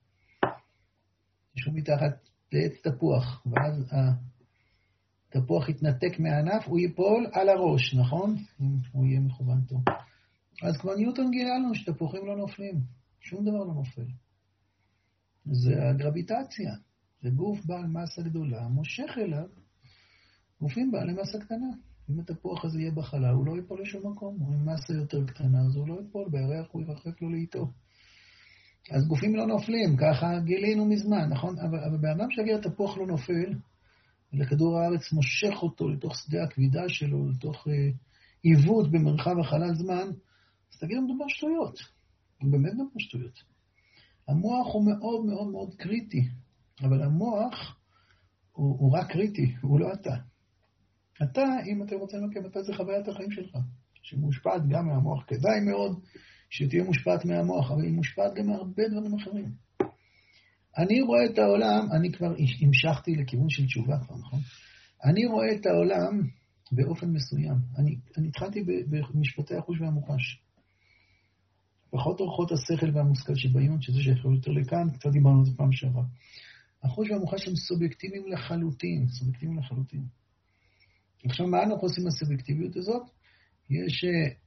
תשאו מתחת לעץ תפוח, ואז התפוח יתנתק מהענף, הוא ייפול על הראש, נכון? אם הוא יהיה מכוון טוב. אז כבר ניוטון גילה לנו שתפוחים לא נופלים. שום דבר לא נופל. זה הגרביטציה. זה גוף בעל מסה גדולה, מושך אליו גופים בעלי מסה קטנה. אם התפוח הזה יהיה בחלל, הוא לא ייפול לשום מקום. הוא עם מסה יותר קטנה, אז הוא לא ייפול, בירח הוא ירחק לו לאיתו. אז גופים לא נופלים, ככה גילינו מזמן, נכון? אבל, אבל באדם שהגיע התפוח לא נופל, לכדור הארץ מושך אותו לתוך שדה הכבידה שלו, לתוך אה, עיוות במרחב החלל זמן, אז תגיד לו מדובר שטויות. הוא באמת מדובר שטויות. המוח הוא מאוד מאוד מאוד קריטי, אבל המוח הוא, הוא רק קריטי, הוא לא אתה. אתה, אם אתה רוצה לקיים, אתה זה חוויית החיים שלך, שמושפעת גם מהמוח. כדאי מאוד שתהיה מושפעת מהמוח, אבל היא מושפעת גם מהרבה דברים אחרים. אני רואה את העולם, אני כבר המשכתי לכיוון של תשובה כבר, נכון? אני רואה את העולם באופן מסוים. אני, אני התחלתי במשפטי החוש והמוחש. פחות אורחות השכל והמושכל שבעיון, שזה שיכול יותר לכאן, קצת דיברנו על זה פעם שעברה. החוש והמוחש הם סובייקטיביים לחלוטין, סובייקטיביים לחלוטין. עכשיו, מה אנחנו עושים בסובייקטיביות הזאת? יש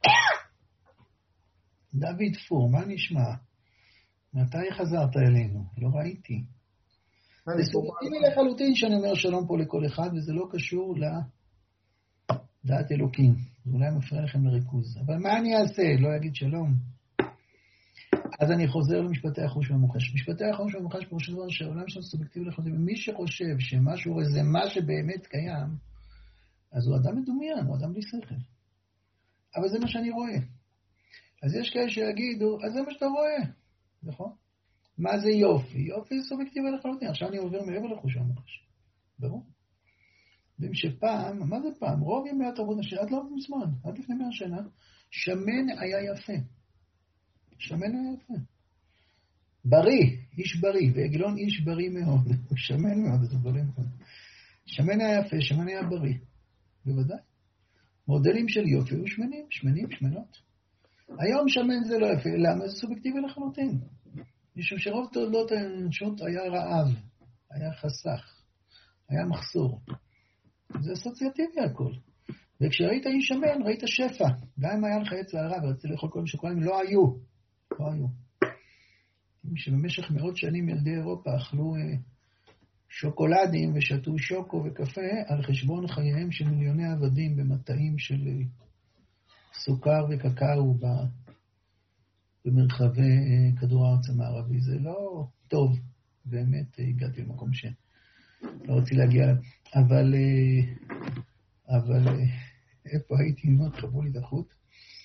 דוד פור, מה נשמע? מתי חזרת אלינו? לא ראיתי. זה סובייקטיבי לחלוטין שאני אומר שלום פה לכל אחד, וזה לא קשור לדעת אלוקים. זה אולי מפריע לכם לריכוז. אבל מה אני אעשה? לא אגיד שלום. אז אני חוזר למשפטי החוש והמוחש. משפטי החוש והמוחש פירושו דבר שהעולם שלנו סובייקטיבי לחלוטין. ומי שחושב שמשהו זה מה שבאמת קיים, אז הוא אדם מדומיין, הוא אדם בלי שכל. אבל זה מה שאני רואה. אז יש כאלה שיגידו, אז זה מה שאתה רואה. נכון? מה זה יופי? יופי זה סובייקטיבי לחלוטין. עכשיו אני עובר מעבר לחוש והמוחש. ברור? יודעים שפעם, מה זה פעם? רוב ימי התרבות נשאר, עד לא מזמן, עד לפני מאה שנה, שמן היה יפה. שמן היה יפה. בריא, איש בריא, ועגלון איש בריא מאוד. הוא שמן מאוד, זה דברים כאלה. שמן היה יפה, שמן היה בריא. בוודאי. מודלים של יופי הוא שמנים, שמנים, שמנות. היום שמן זה לא יפה, למה? זה סובייקטיבי לחלוטין. משום שרוב תולדות האנושות היה רעב, היה חסך, היה מחסור. זה אסוציאטיבי הכל. וכשראית איש שמן, ראית שפע. גם אם היה לך עץ והרע ורצית לאכול כל משוקולדים, לא היו. לא היו. שבמשך מאות שנים ילדי אירופה אכלו שוקולדים ושתו שוקו וקפה על חשבון חייהם של מיליוני עבדים במטעים של סוכר וקקאו במרחבי כדור הארץ המערבי. זה לא טוב, באמת הגעתי למקום שלא רציתי להגיע, אבל, אבל איפה הייתי, מה חבו לי את החוט?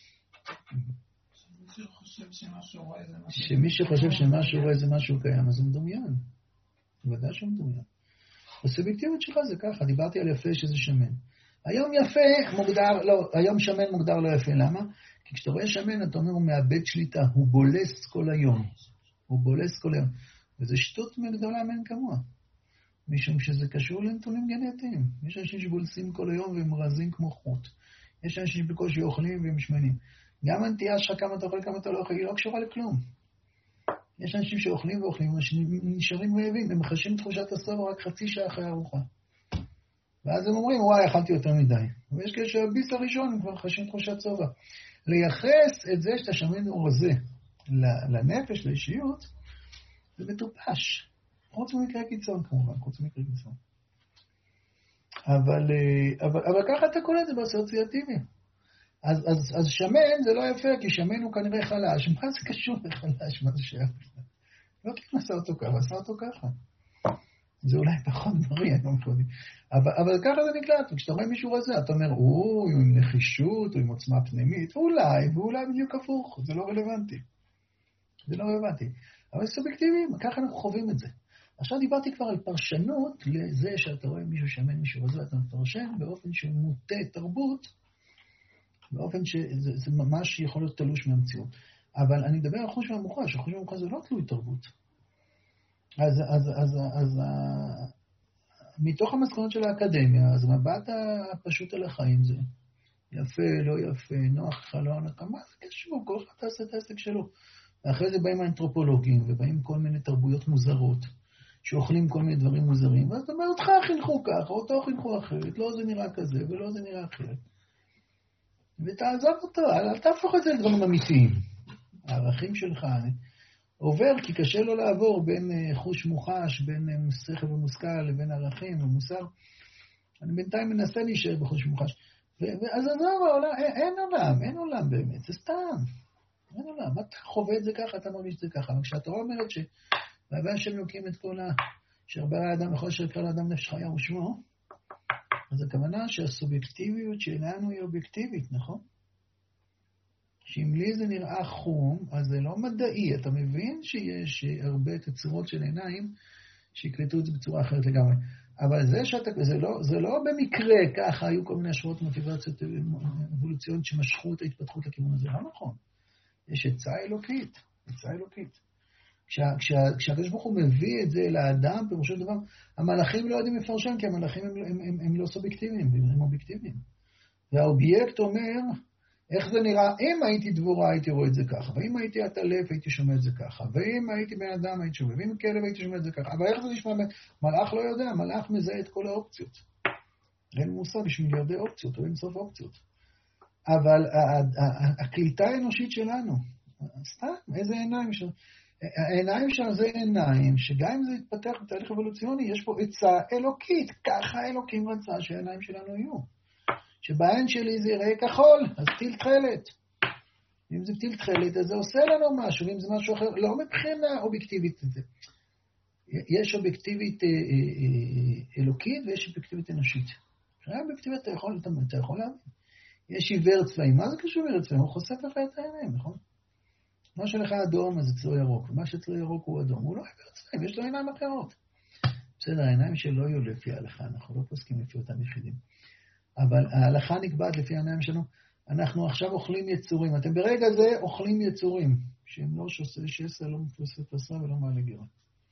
שמי שחושב שמשהו רואה זה משהו קיים, אז הוא מדומיין. בוודאי שהוא מדומיין. הסובייקטיביות שלך זה ככה, דיברתי על יפה שזה שמן. היום יפה מוגדר, לא, היום שמן מוגדר לא יפה, למה? כי כשאתה רואה שמן, אתה אומר, הוא מאבד שליטה, הוא בולס כל היום. הוא בולס כל היום. וזה שטות מגדולה מן כמוה. משום שזה קשור לנתונים גנטיים. יש אנשים שבולסים כל היום והם רזים כמו חוט. יש אנשים שבקושי אוכלים והם שמנים. גם הנטייה שלך כמה אתה אוכל, כמה אתה לא אוכל, היא לא קשורה לכלום. יש אנשים שאוכלים ואוכלים, נשארים רעבים, הם מחשים תחושת הסובה רק חצי שעה אחרי הארוחה. ואז הם אומרים, וואי, אכלתי יותר מדי. ויש כאלה שהביס הראשון, הם כבר חשים תחושת סובה. לייחס את זה שאתה שמן הוא רזה לנפש, לאישיות, זה מטופש. חוץ ממקרה קיצון, כמובן, חוץ ממקרה קיצון. אבל, אבל, אבל ככה אתה קורא את זה באסוציאטיביים. אז, אז, אז שמן זה לא יפה, כי שמן הוא כנראה חלש. מה זה קשור לחלש? מה זה שייך? לא כי נעשה אותו ככה, עשה אותו ככה. זה אולי פחות בריא, אני לא מפודי. אבל, אבל ככה זה נקלט, וכשאתה רואה מישהו רזה, אתה אומר, הוא עם נחישות, הוא עם עוצמה פנימית, אולי, ואולי בדיוק הפוך, זה לא רלוונטי. זה לא רלוונטי. אבל סובייקטיביים, ככה אנחנו חווים את זה. עכשיו דיברתי כבר על פרשנות לזה שאתה רואה מישהו שמן, מישהו רזה, אתה מפרשן באופן שהוא מוטה תרבות, באופן שזה זה ממש יכול להיות תלוש מהמציאות. אבל אני מדבר על חוש והמוחש, החוש והמוחש זה לא תלוי תרבות. אז, אז, אז, אז, מתוך המסקנות של האקדמיה, אז המבט הפשוט על החיים זה יפה, לא יפה, נוח לך, לא נוח, מה זה קשור? כל אחד תעשה את העסק שלו. ואחרי זה באים האנתרופולוגים, ובאים כל מיני תרבויות מוזרות, שאוכלים כל מיני דברים מוזרים, ואז אתה אומר, אותך חינכו ככה, אותו חינכו אחרת, לא זה נראה כזה, ולא זה נראה אחרת. ותעזוב אותו, אל תהפוך את זה לדברים אמיתיים. הערכים שלך עובר, כי קשה לו לעבור בין חוש מוחש, בין שכל ומושכל, לבין ערכים ומוסר. אני בינתיים מנסה להישאר בחוש מוחש. ואז עזוב, אין עולם, אין עולם באמת, זה סתם. אין עולם, אתה חווה את זה ככה, אתה מרגיש את זה ככה. אבל כשאתה אומרת שבהווה השם לוקים את כל ה... שהרבה האדם יכול שיקרא לאדם נפש חיה ושמו, אז הכוונה שהסובייקטיביות שלנו היא אובייקטיבית, נכון? שאם לי זה נראה חום, אז זה לא מדעי. אתה מבין שיש הרבה תצורות של עיניים שיקלטו את זה בצורה אחרת לגמרי. אבל זה שאתה, זה לא, זה לא במקרה ככה, היו כל מיני השוואות מוטיבציות אבולוציוניות שמשכו את ההתפתחות לכיוון הזה. לא נכון. יש עצה אלוקית, עצה אלוקית. כשהקדוש ברוך הוא מביא את זה לאדם, פירושו של דבר, המלאכים לא יודעים לפרשן, כי המלאכים הם, הם, הם, הם לא סובייקטיביים, הם אובייקטיביים. והאובייקט אומר, איך זה נראה, אם הייתי דבורה הייתי רואה את זה ככה, ואם הייתי עטלף הייתי שומע את זה ככה, ואם הייתי בן אדם הייתי שומע, ואם כלב הייתי שומע את זה ככה, אבל איך זה נשמע, מלאך לא יודע, מלאך מזהה את כל האופציות. אין מושג, יש מיליארדי אופציות, או אין סוף אופציות. אבל הקליטה האנושית שלנו, סתם, איזה עיניים שלנו, העיניים שלנו זה עיניים, שגם אם זה יתפתח בתהליך אבולוציוני, יש פה עצה אלוקית, ככה אלוקים רצה שהעיניים שלנו יהיו. שבעין שלי זה יראה כחול, אז טיל תחלת. אם זה טיל תחלת, אז זה עושה לנו משהו, ואם זה משהו אחר, לא מבחינה אובייקטיבית את זה. יש אובייקטיבית אלוקית ויש אובייקטיבית אנושית. מבחינה אובייקטיבית אתה יכול, אתה יכול להבין. יש עיוור צבעים, מה זה קשור עיוור צבעים? הוא חושף לך את העיניים, נכון? מה שלך אדום, אז אצלו ירוק, ומה שאצלו ירוק הוא אדום. הוא לא עיוור צבעים, יש לו עיניים אחרות. בסדר, העיניים שלו יהיו לפי ההלכה, אנחנו לא פוסקים לפי אותם יחידים. אבל ההלכה נקבעת לפי העיניים שלנו, אנחנו עכשיו אוכלים יצורים. אתם ברגע זה אוכלים יצורים, שהם לא שוסי שסע, לא מפוסי פסה ולא מעלה גירה.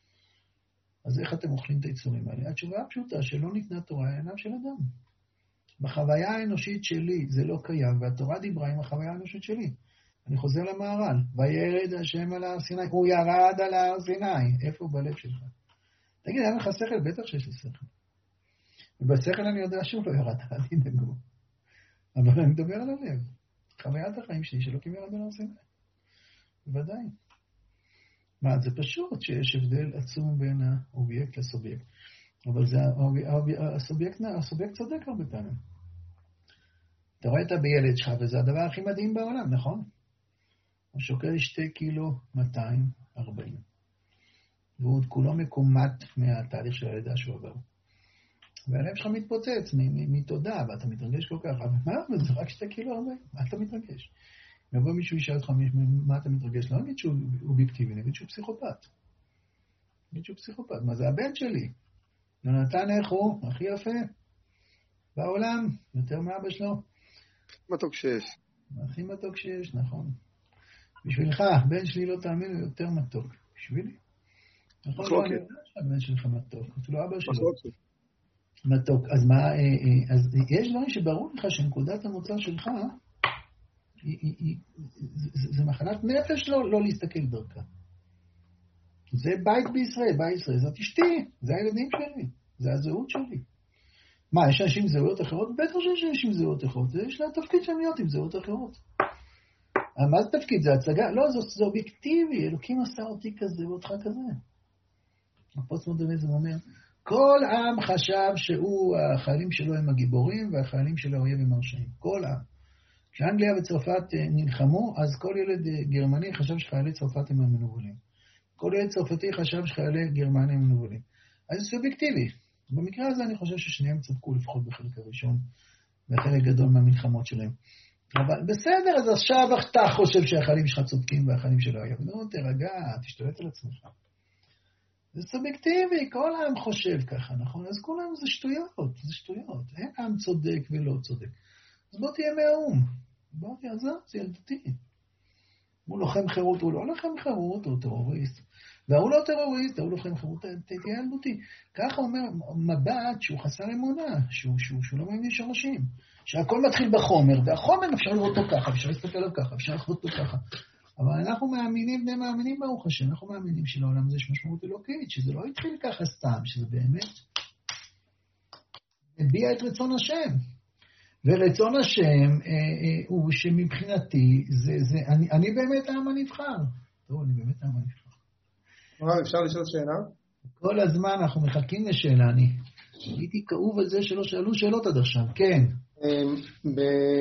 אז איך אתם אוכלים את היצורים האלה? התשובה הפשוטה, שלא ניתנה תורה, העיניים של אדם. בחוויה האנושית שלי זה לא קיים, והתורה דיברה עם החוויה האנושית שלי. אני חוזר למהר"ל, וירד השם על הר סיני, הוא ירד על הר סיני, איפה הוא בלב שלך? תגיד, היה לך שכל? בטח שיש לי שכל. ובשכל אני יודע שהוא לא ירד, אל תדאגו. אבל אני מדבר על הלב. חוויית החיים שלי שלא קיבל ירד על הר סיני. בוודאי. מה, זה פשוט שיש הבדל עצום בין האובייקט לסובייקט. אבל זה, הסובייקט, הסובייקט צודק הרבה פעמים. אתה רואה את הילד שלך, וזה הדבר הכי מדהים בעולם, נכון? הוא שוקל שתי קילו מאתיים וארבעים. והוא עוד כולו מקומט מהתהליך של הלידה שהוא עבר. והלב שלך מתפוצץ מתודה, ואתה מתרגש כל כך. אבל מה? זה רק שתי קילו ארבעים. מה אתה מתרגש? יבוא מישהו ישאל אותך, מה אתה מתרגש? לא נגיד שהוא אובייקטיבי, נגיד שהוא פסיכופת. נגיד שהוא פסיכופת. מה זה הבן שלי? יונתן איך הוא? הכי יפה. בעולם, יותר מאבא שלו. מתוק שיש. הכי מתוק שיש, נכון. בשבילך, בן שלי לא תאמין, הוא יותר מתוק. בשבילי? נכון, לא, אני יודע שהבן שלך מתוק. אפילו אבא שלו. מתוק. אז מה, אז יש דברים שברור לך שנקודת המוצא שלך, זה מחלת נפש לא להסתכל דרכה. זה בית בישראל, בית בישראל, זאת אשתי, זה הילדים שלי, זה הזהות שלי. מה, יש אנשים עם זהויות אחרות? בטח שיש אנשים עם זהויות אחרות, יש לה תפקיד שם להיות עם זהויות אחרות. מה זה תפקיד? זה הצגה? לא, זה אובייקטיבי, אלוקים עשה אותי כזה ואותך כזה. הפוסט-מודרניזם אומר, כל עם חשב שהוא, החיילים שלו הם הגיבורים, והחיילים של האויב הם הרשעים. כל עם. כשאנגליה וצרפת נלחמו, אז כל ילד גרמני חשב שחיילי צרפת הם המנוולים. כל ילד צרפתי חשב שחיילי גרמניה הם מנוולים. אז זה סובייקטיבי. במקרה הזה אני חושב ששניהם צדקו לפחות בחלק הראשון, בחלק גדול מהמלחמות שלהם. אבל בסדר, אז עכשיו אתה חושב שהחיילים שלך צודקים והחיילים שלו האויב. נו, תרגע, תשתלט על עצמך. זה סובייקטיבי, כל העם חושב ככה, נכון? אז כל העם זה שטויות, זה שטויות. אין עם צודק ולא צודק. אז בוא תהיה מהאום. בוא תהיה, זה, זה ילדתי. הוא לוחם חירות, הוא לא לוחם חירות, הוא טרוריסט. והוא לא טרוריסט, הוא לוחם חירות, תהיה ילדותי. ככה אומר מבט שהוא חסר אמונה, שהוא, שהוא, שהוא לא מאמין שורשים. שהכל מתחיל בחומר, והחומר אפשר לראות אותו ככה, אפשר להסתכל עליו ככה, אפשר לחוות אותו ככה. אבל אנחנו מאמינים, בני מאמינים ברוך השם, אנחנו מאמינים שלעולם הזה יש משמעות אלוקית, שזה לא התחיל ככה סתם, שזה באמת הביע את רצון השם. ורצון השם אה, אה, הוא שמבחינתי, זה, זה, אני, אני באמת העם הנבחר. טוב, אני באמת העם הנבחר. אפשר לשאול שאלה? כל הזמן אנחנו מחכים לשאלה, אני הייתי כאוב על זה שלא שאלו שאלות עד עכשיו, כן. ב...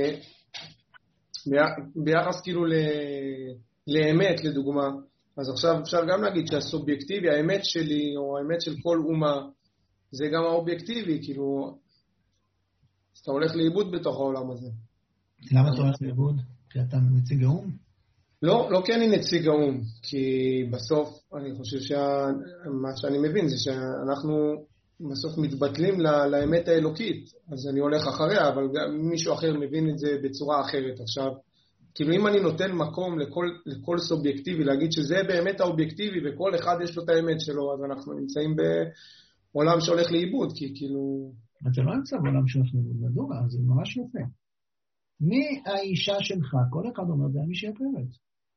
ביחס כאילו ל... לאמת, לדוגמה, אז עכשיו אפשר גם להגיד שהסובייקטיבי, האמת שלי, או האמת של כל אומה, זה גם האובייקטיבי, כאילו, אתה הולך לאיבוד בתוך העולם הזה. למה אתה הולך לאיבוד? כי אתה נציג האום? לא, לא כי אני נציג האום, כי בסוף אני חושב שמה שאני מבין זה שאנחנו בסוף מתבטלים לאמת האלוקית, אז אני הולך אחריה, אבל גם מישהו אחר מבין את זה בצורה אחרת. עכשיו, כאילו אם אני נותן מקום לכל, לכל סובייקטיבי, להגיד שזה באמת האובייקטיבי וכל אחד יש לו את האמת שלו, אז אנחנו נמצאים בעולם שהולך לאיבוד, כי כאילו... אתה לא נמצא בעולם שהולך לאיבוד, מדוע, זה ממש יפה. מי האישה שלך? כל אחד אומר, זה מישהי אחרת.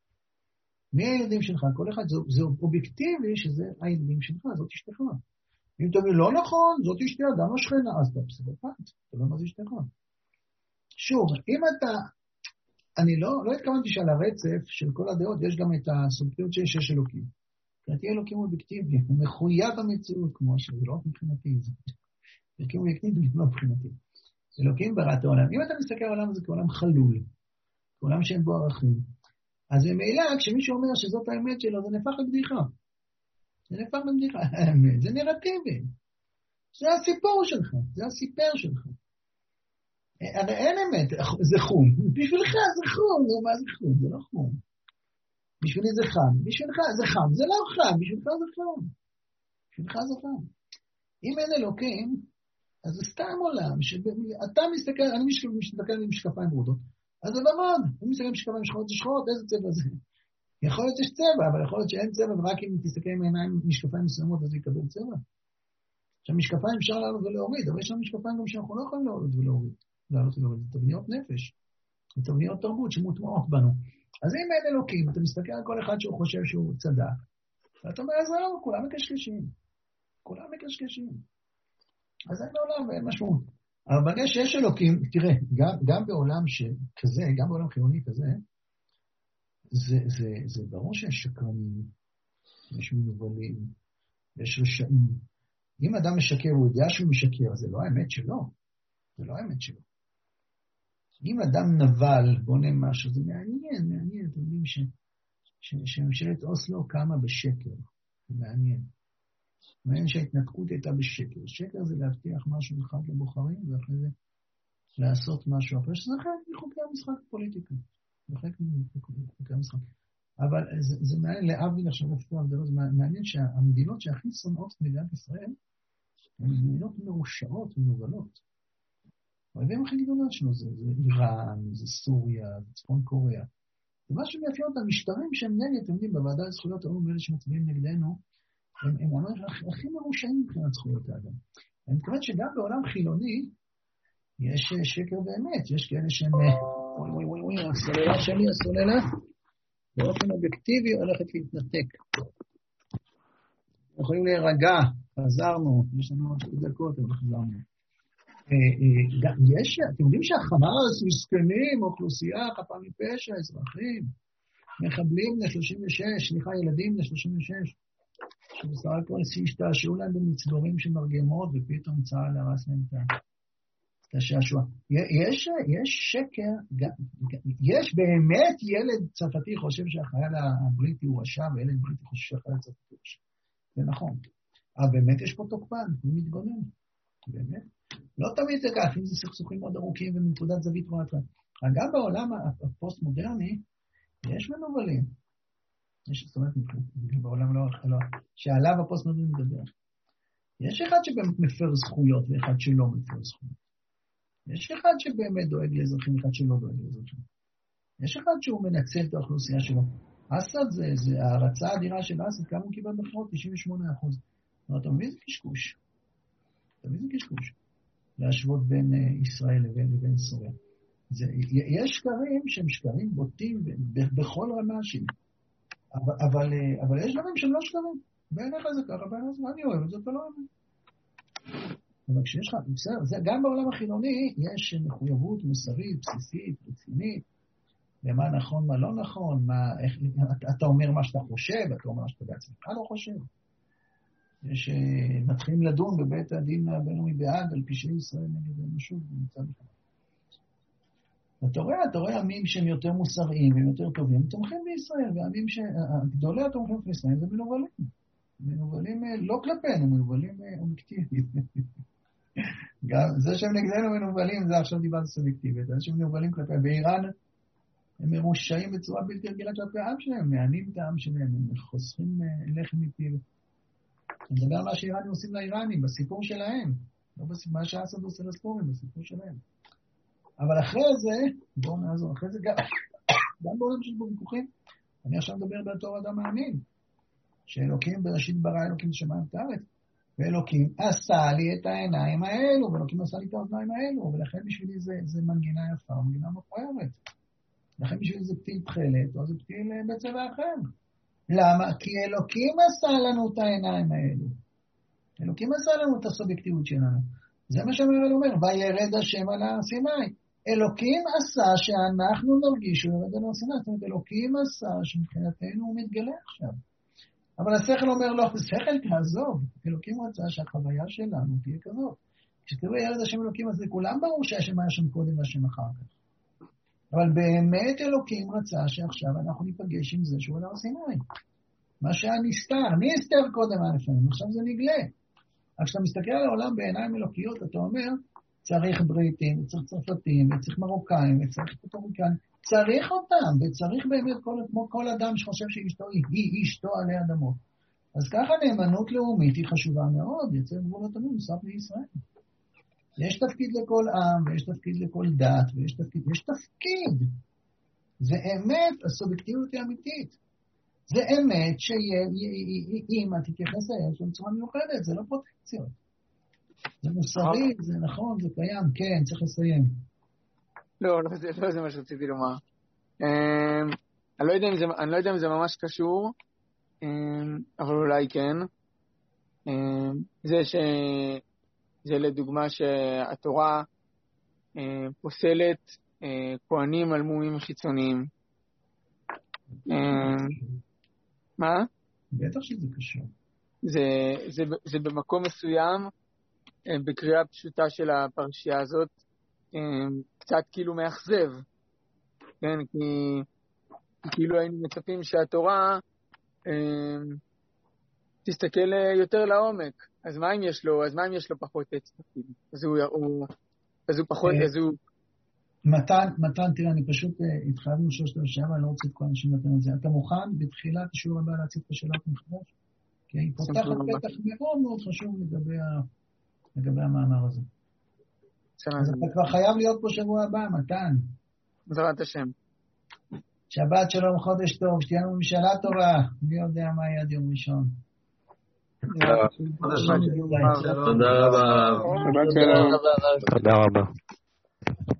מי הילדים שלך? כל אחד, זה, זה אובייקטיבי שזה הילדים שלך, זאת אשתך. אם אתה אומר, לא נכון, זאת אשתי אדם השכנה, אז אתה פסיכופת, אתה לא מה זה אשתך. שוב, אם אתה, אני לא, לא התכוונתי שעל הרצף של כל הדעות, יש גם את הסובייקטיביות שיש יש אלוקים. כי אלוקים הוא אובייקטיבי, הוא מחויב המציאות, כמו שזה לא מבחינתי, זה אלוקים אובייקטיבי, לא מבחינתי. אלוקים בראת העולם. אם אתה מסתכל על העולם הזה כעולם חלול, כעולם שאין בו ערכים, אז ממילא, כשמישהו אומר שזאת האמת שלו, זה נהפך לבדיחה. זה נהפך לבדיחה. האמת, זה נרטיבי. זה הסיפור שלך, זה הסיפר שלך. הרי אין אמת, זה חום. בשבילך זה חום, מה זה חום? זה לא חום. בשבילי זה חם. בשבילך זה חם, זה לא חם, בשבילך זה חם. בשבילך זה חם. אם אין אלוקים, אז זה סתם עולם, שאתה מסתכל, אני מסתכל עם משקפיים ורודות, אז זה לבן, אני מסתכל עם משקפיים שחורות, זה שחורות, איזה צבע זה? יכול להיות שיש צבע, אבל יכול להיות שאין צבע, ורק אם תסתכל עם עיניים משקפיים מסוימות, אז יקבל צבע. עכשיו, משקפיים אפשר לעלות ולהוריד, אבל יש לנו משקפיים גם שאנחנו לא יכולים לעלות ולהוריד. לעלות ולהוריד, זה תבניות נפש, זה תבניות תרבות שמוטמעות בנו. אז אם אין אלוקים, אתה מסתכל על כל אחד שהוא חושב שהוא צדק, ואתה אומר, אז לא, כולם מקשקשים. כולם מקשקשים. אז אין בעולם ואין משמעות. אבל ברגע שיש אלוקים, תראה, גם, גם בעולם שכזה, גם בעולם חיוני כזה, זה, זה, זה ברור שיש שקרנים, יש מנובלים, יש רשעים. אם אדם משקר, הוא יודע שהוא משקר, זה לא האמת שלו. זה לא האמת שלו. אם אדם נבל, בונה משהו, זה מעניין, מעניין, אתם יודעים ש... שממשלת אוסלו קמה בשקר. זה מעניין. מעניין שההתנתקות הייתה בשקר. שקר זה להבטיח משהו אחד לבוחרים, ואחרי זה לעשות משהו אחר, שזה חלק מחוקי המשחק הפוליטיקה. זה חלק מחוקי המשחק. אבל זה, זה מעניין, להבדיל עכשיו אפילו הבדלות, זה מעניין שהמדינות שהכי שונאות מדינת ישראל, הן מדינות מרושעות ומנוגלות. האויבים הכי גדולה שלו זה, זה איראן, זה סוריה, זה צפון קוריאה. זה מה שמאפיין אותם, משטרים שהם נגד, אתם יודעים, בוועדה לזכויות האו"ם, אלה שמצביעים נגדנו, הם, הם ממש הכי מרושעים מבחינת זכויות האדם. אני מתכוון שגם בעולם חילוני, יש שקר באמת, יש כאלה שהם, וואי וואי וואי וואי, הסוללה שלי, הסוללה, באופן אובייקטיבי הולכת להתנתק. יכולים להירגע, חזרנו, יש לנו עוד שתי דקות, אבל חזרנו. יש, אתם יודעים שהחמאס, מסכנים, אוכלוסייה, חפה מפשע, אזרחים, מחבלים ל-שלושים ושש, סליחה, ילדים ל-שלושים ושש, שבסך הכל השתעשעו להם במצבורים של מרגמות, ופתאום צה"ל הרס להם את השעשוע. יש, יש שקר, יש באמת ילד צרפתי חושב שהחייל הבריטי הוא רשע, וילד בריטי חושב שהחייל הצרפתי הוא רשע. זה נכון. אבל באמת יש פה תוקפן, הוא מתגונן. באמת. לא תמיד זה כך, אם זה סכסוכים מאוד ארוכים ומנקודת זווית רואה. גם בעולם הפוסט-מודרני יש מנובלים. יש, זאת אומרת, בעולם לא, לא, שעליו הפוסט-מודרני מדבר. יש אחד שבאמת מפר זכויות ואחד שלא מפר זכויות. יש אחד שבאמת דואג לאזרחים, אחד שלא דואג לאזרחים. יש אחד שהוא מנצל את האוכלוסייה שלו. אסד זה, זה ההרצה האדירה של אסד, כמה הוא קיבל בחירות? תשעים ושמונה אחוז. אתה מבין זה קשקוש. אתה מבין זה קשקוש. להשוות בין ישראל לבין, לבין סוריה. זה, יש שקרים שהם שקרים בוטים בכל רמה שלי. אבל, אבל, אבל יש דברים שהם לא שקרים. בעיניך זה ככה, בעיניך זה, אני אוהב את זה, אתה לא אוהב. אבל כשיש לך, בסדר, זה, גם בעולם החילוני יש מחויבות מוסרית, בסיסית, רצינית, למה נכון, מה לא נכון, מה, איך, אתה אומר מה שאתה חושב, אתה אומר מה שאתה בעצמך לא חושב. יש, מתחילים לדון בבית הדין הבינלאומי בהאג על פשעי ישראל נגד האנושות, נמצא בכלל. אתה רואה, אתה רואה עמים שהם יותר מוסריים והם יותר טובים, תומכים בישראל, והעמים שגדולי התומכים בישראל זה מנובלים. מנובלים לא כלפינו, מנובלים אובייקטיבית. גם זה שהם נגדנו מנובלים, זה עכשיו דיברתי סובייקטיבית. זה שהם מנובלים כלפי, באיראן הם מרושעים בצורה בלתי רגילה כלפי העם שלהם, מענים את העם שלהם, הם חוסכים לחם מפיו. אני מדבר על מה שאיראנים עושים לאיראנים, בסיפור שלהם, לא בסיפור, מה שאסד עושה לספורים, בסיפור שלהם. אבל אחרי זה, בואו נעזור, אחרי זה גם, גם בעולם של ויכוחים, אני עכשיו מדבר בתור אדם מאמין, שאלוקים בראשית ברא אלוקים שמיים את הארץ, ואלוקים עשה לי את העיניים האלו, ואלוקים עשה לי את האוזניים האלו, ולכן בשבילי זה, זה מנגינה יפה, מנגינה מכוערת. לכן בשבילי זה פתיל תכלת, או זה פתיל בצבע אחר. למה? כי אלוקים עשה לנו את העיניים האלו. אלוקים עשה לנו את הסובייקטיביות שלנו. זה מה שאומר, אומר, וירד השם על הר סיני. אלוקים עשה שאנחנו נרגיש שהוא ירד על הר סיני. זאת אומרת, אלוקים עשה שמבחינתנו הוא מתגלה עכשיו. אבל השכל אומר לו, השכל תעזוב. אלוקים רצה שהחוויה שלנו תהיה כזאת. כשתראו ירד השם אלוקים, אז לכולם ברור שהשם היה שם קודם והשם אחר כך. אבל באמת אלוקים רצה שעכשיו אנחנו ניפגש עם זה שהוא על הר סיני. מה שהיה נסתר, נסתר קודם היה לפעמים, עכשיו זה נגלה. אז כשאתה מסתכל על העולם בעיניים אלוקיות, אתה אומר, צריך בריטים, צריך צרפתים, צריך מרוקאים, צריך פוטוריקאים, צריך אותם, וצריך באמת כל, כמו כל אדם שחושב שאשתו היא, היא אשתו עלי אדמות. אז ככה נאמנות לאומית היא חשובה מאוד, יצא גבולות עמים, נוסף לישראל. יש תפקיד לכל עם, ויש תפקיד לכל דת, ויש תפקיד, יש תפקיד. זה אמת, הסובייקטיביות היא אמיתית. זה אמת שאמא תתייחס אליהם בצורה מיוחדת, זה לא פרוטקציות. זה מוסרי, זה נכון, זה קיים, כן, צריך לסיים. לא, לא, זה, לא זה מה שרציתי לומר. אני לא יודע אם זה, אני לא יודע אם זה ממש קשור, אבל אולי כן. זה ש... זה לדוגמה שהתורה פוסלת כהנים על מומים חיצוניים. מה? בטח שזה קשור. זה, זה, זה במקום מסוים, בקריאה פשוטה של הפרשייה הזאת, קצת כאילו מאכזב. כן, כי כאילו היינו מצפים שהתורה תסתכל יותר לעומק. אז מה אם יש לו, אז מה אם יש לו פחות אצבע? אז הוא, אז הוא פחות, אז הוא... מתן, מתן, תראה, אני פשוט התחייבנו שלושת השעה, ואני לא רוצה את כל אנשים לתת את זה. אתה מוכן בתחילת השיעור הבא להציג את השאלות מחדש? כי היא פותחת פתח מאוד מאוד חשוב לגבי, לגבי המאמר הזה. אז אתה כבר חייב להיות פה שבוע הבא, מתן. בעזרת השם. שבת שלום, חודש טוב, שתהיה לנו ממשלה טובה. מי יודע מה יהיה עד יום ראשון. תודה רבה. תודה רבה. תודה רבה.